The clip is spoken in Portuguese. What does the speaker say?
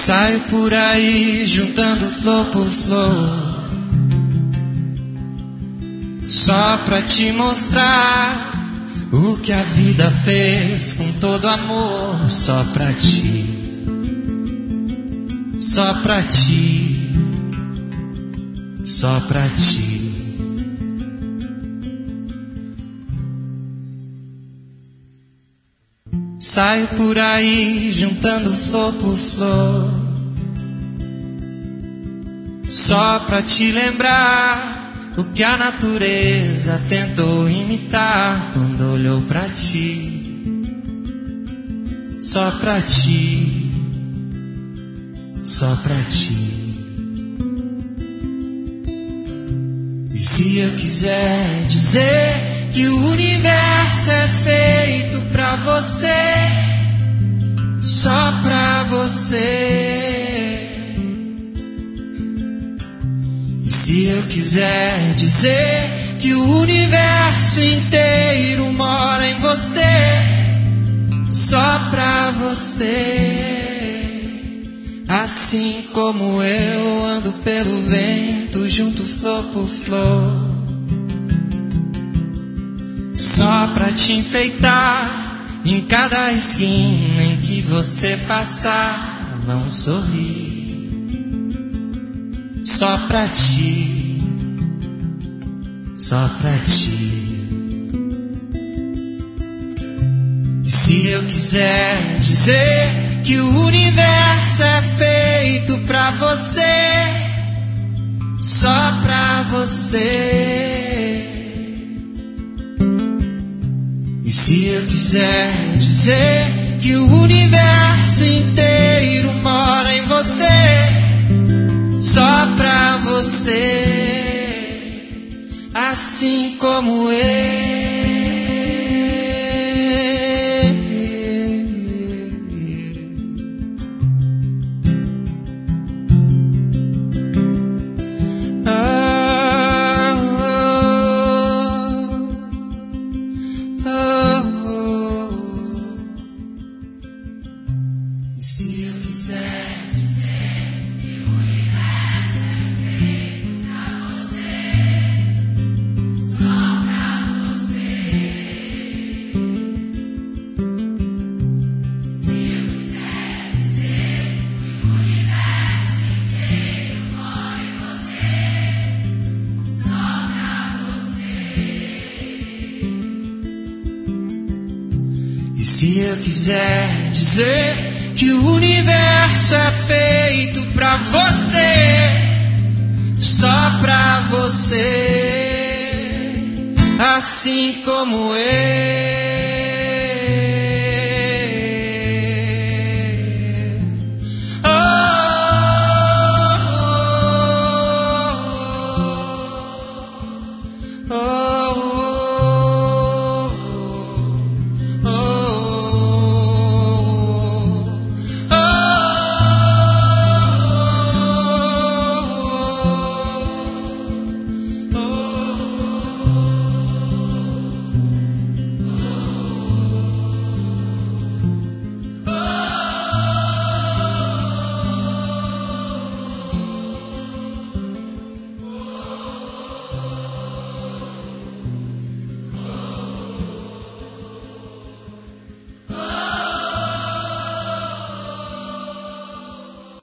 Saio por aí juntando flor por flor, só pra te mostrar o que a vida fez com todo amor. Só pra ti, só pra ti, só pra ti. Saio por aí juntando flor por flor, só pra te lembrar o que a natureza tentou imitar quando olhou pra ti. Só pra ti, só pra ti. E se eu quiser dizer que o universo é feito pra você, só pra você. E se eu quiser dizer que o universo inteiro mora em você, só pra você. Assim como eu ando pelo vento junto flor por flor, só pra te enfeitar, em cada esquina em que você passar, vão sorrir. Só pra ti, só pra ti. E se eu quiser dizer que o universo é feito pra você, só pra você. E se eu quiser dizer que o universo inteiro mora em você, só pra você. Assim como eu. Se eu quiser dizer que o universo é feito pra você, só pra você. Se eu quiser dizer que o universo inteiro mora em você, só pra você. E se eu quiser dizer que o universo é feito pra você, só pra você, assim como eu.